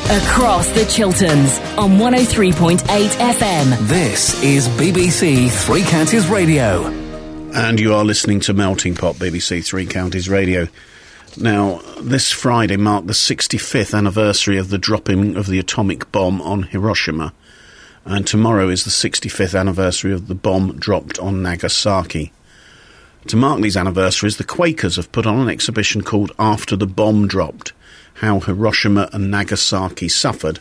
Across the Chilterns on 103.8 FM. This is BBC Three Counties Radio. And you are listening to Melting Pot, BBC Three Counties Radio. Now, this Friday marked the 65th anniversary of the dropping of the atomic bomb on Hiroshima. And tomorrow is the 65th anniversary of the bomb dropped on Nagasaki. To mark these anniversaries, the Quakers have put on an exhibition called After the Bomb Dropped, How Hiroshima and Nagasaki Suffered.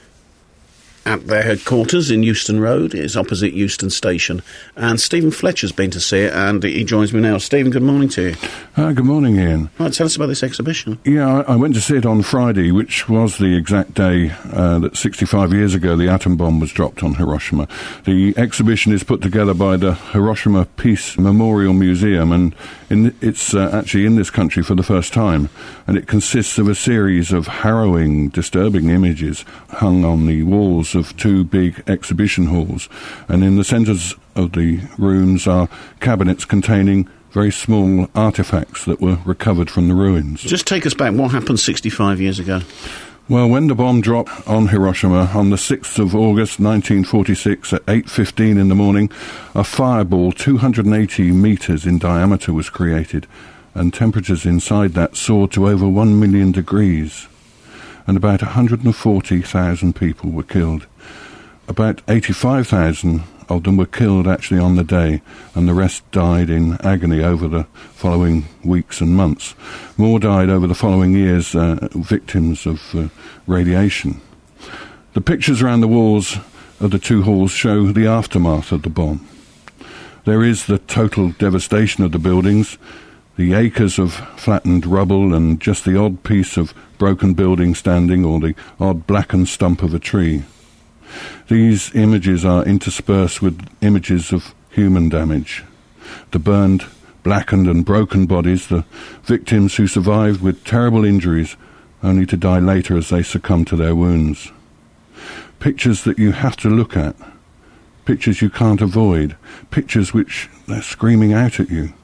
At their headquarters in Euston Road, it's opposite Euston Station. And Stephen Fletcher's been to see it, and he joins me now. Stephen, good morning to you. Good morning, Ian. Right, tell us about this exhibition. Yeah, I went to see it on Friday, which was the exact day that 65 years ago the atom bomb was dropped on Hiroshima. The exhibition is put together by the Hiroshima Peace Memorial Museum, and it's actually in this country for the first time. And it consists of a series of harrowing, disturbing images hung on the walls of two big exhibition halls, and in the centres of the rooms are cabinets containing very small artefacts that were recovered from the ruins. Just take us back. What happened 65 years ago? Well, when the bomb dropped on Hiroshima on the 6th of August 1946 at 8:15 in the morning, a fireball 280 metres in diameter was created, and temperatures inside that soared to over 1 million degrees. And about 140,000 people were killed. About 85,000 of them were killed actually on the day, and the rest died in agony over the following weeks and months. More died over the following years, victims of radiation. The pictures around the walls of the two halls show the aftermath of the bomb. There is the total devastation of the buildings, the acres of flattened rubble and just the odd piece of broken building standing or the odd blackened stump of a tree. These images are interspersed with images of human damage. The burned, blackened and broken bodies, the victims who survived with terrible injuries, only to die later as they succumb to their wounds. Pictures that you have to look at. Pictures you can't avoid. Pictures which they're screaming out at you.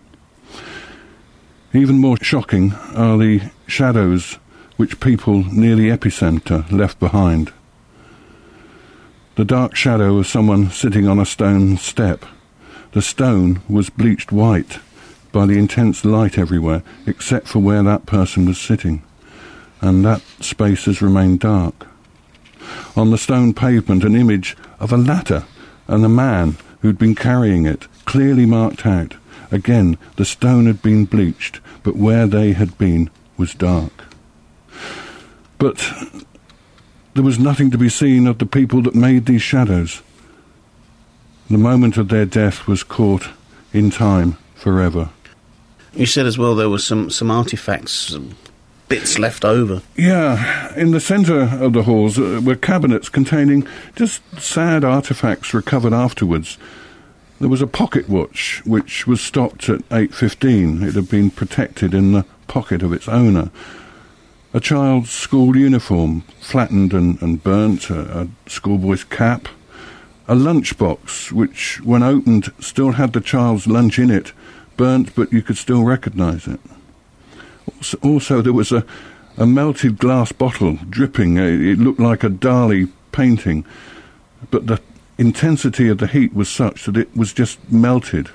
Even more shocking are the shadows which people near the epicentre left behind. The dark shadow of someone sitting on a stone step. The stone was bleached white by the intense light everywhere, except for where that person was sitting, and that space has remained dark. On the stone pavement, an image of a ladder and a man who'd been carrying it, clearly marked out. Again, the stone had been bleached, but where they had been was dark. But there was nothing to be seen of the people that made these shadows. The moment of their death was caught in time forever. You said as well there were some artefacts, bits left over. Yeah, in the centre of the halls were cabinets containing just sad artefacts recovered afterwards. There was a pocket watch which was stopped at 8:15. It had been protected in the pocket of its owner. A child's school uniform, flattened and burnt, a schoolboy's cap, a lunchbox which, when opened, still had the child's lunch in it, burnt but you could still recognise it. Also there was a melted glass bottle dripping. It looked like a Dali painting, but the intensity of the heat was such that it was just melted.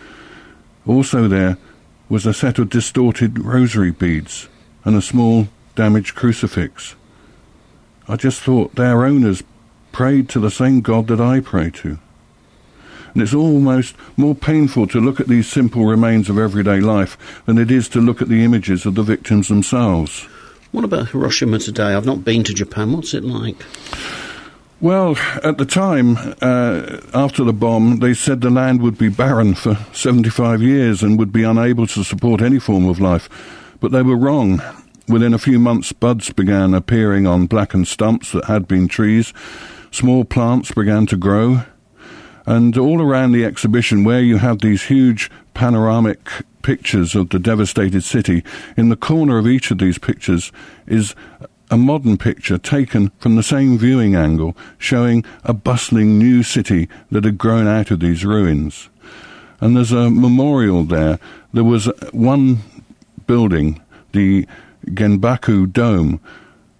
Also there was a set of distorted rosary beads and a small damaged crucifix. I just thought their owners prayed to the same God that I pray to. And it's almost more painful to look at these simple remains of everyday life than it is to look at the images of the victims themselves. What about Hiroshima today? I've not been to Japan. What's it like? Well, at the time, after the bomb, they said the land would be barren for 75 years and would be unable to support any form of life. But they were wrong. Within a few months, buds began appearing on blackened stumps that had been trees. Small plants began to grow. And all around the exhibition, where you have these huge panoramic pictures of the devastated city, in the corner of each of these pictures is a modern picture taken from the same viewing angle, showing a bustling new city that had grown out of these ruins. And there's a memorial there. There was one building, the Genbaku Dome,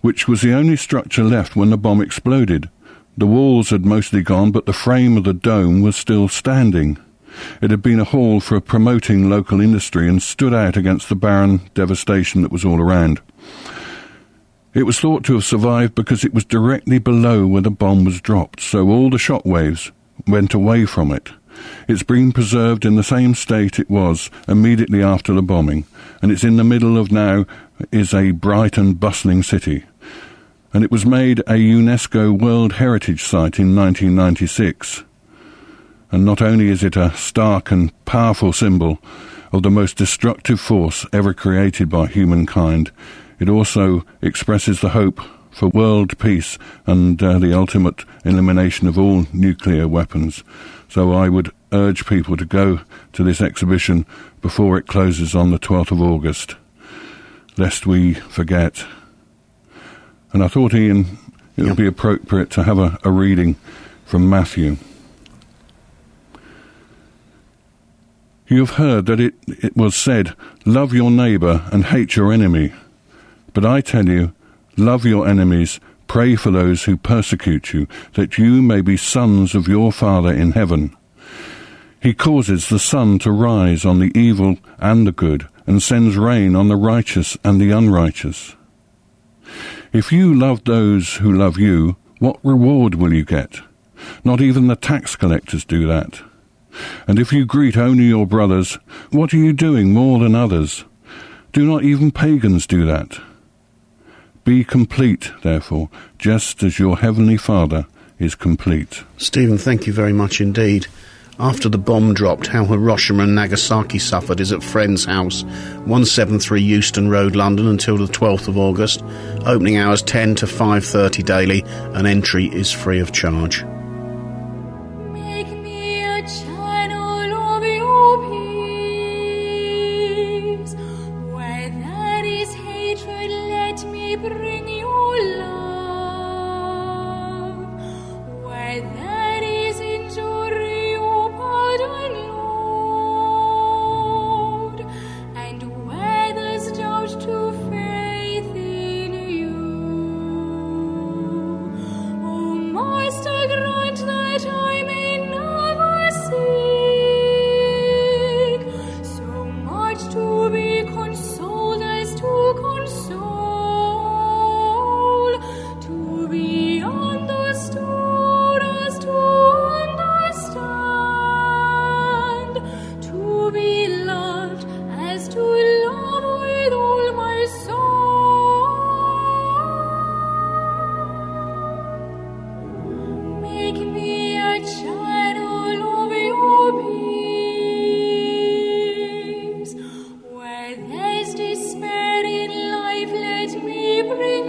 which was the only structure left when the bomb exploded. The walls had mostly gone, but the frame of the dome was still standing. It had been a hall for promoting local industry and stood out against the barren devastation that was all around. It was thought to have survived because it was directly below where the bomb was dropped, so all the shock waves went away from it. It's been preserved in the same state it was immediately after the bombing, and it's in the middle of now is a bright and bustling city. And it was made a UNESCO World Heritage Site in 1996. And not only is it a stark and powerful symbol of the most destructive force ever created by humankind, it also expresses the hope for world peace and the ultimate elimination of all nuclear weapons. So I would urge people to go to this exhibition before it closes on the 12th of August, lest we forget. And I thought, Ian, it would be appropriate to have a reading from Matthew. You have heard that it was said, love your neighbour and hate your enemy. But I tell you, love your enemies, pray for those who persecute you, that you may be sons of your Father in heaven. He causes the sun to rise on the evil and the good, and sends rain on the righteous and the unrighteous. If you love those who love you, what reward will you get? Not even the tax collectors do that. And if you greet only your brothers, what are you doing more than others? Do not even pagans do that? Be complete, therefore, just as your heavenly Father is complete. Stephen, thank you very much indeed. After the bomb dropped, how Hiroshima and Nagasaki suffered is at Friend's House, 173 Euston Road, London, until the 12th of August. Opening hours 10 to 5:30 daily, and entry is free of charge. Make me a channel of your peace. Where there is hatred, let me bring your love. Where there is injury, your pardon, Lord. And where there's doubt, to faith in you. O Master, grant that I may never seek so much to be consoled as to console, to be understood as to understand, to be loved as to love with all my soul. Make me a channel of your peace. Where there's despair in life, let me bring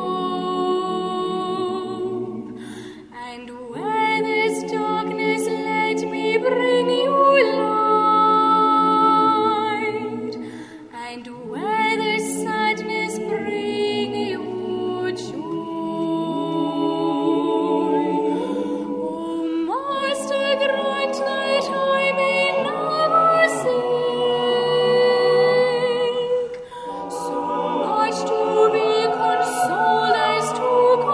hope. And where there's darkness, let me bring you light. And where there's sadness, bring you joy. O Master, grant that I may never seek so much to be consoled as to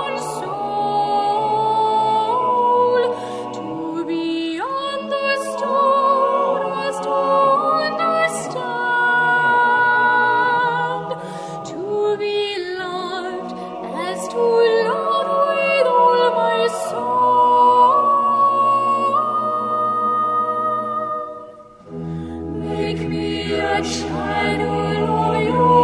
console, to be understood as to understand, to be loved as to love with all my soul. Make me a channel of your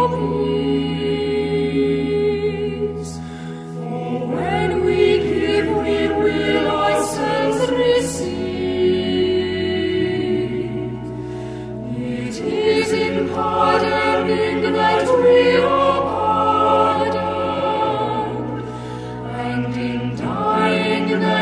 peace. For when we give, we will ourselves receive. It is in pardoning that we are pardoned, and in dying that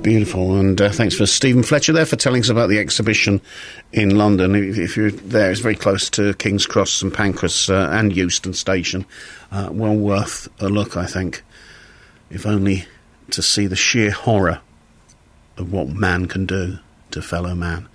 Beautiful, and thanks for Stephen Fletcher there for telling us about the exhibition in London. If you're there, it's very close to King's Cross, St Pancras and Euston Station. Well worth a look, I think, if only to see the sheer horror of what man can do to fellow man.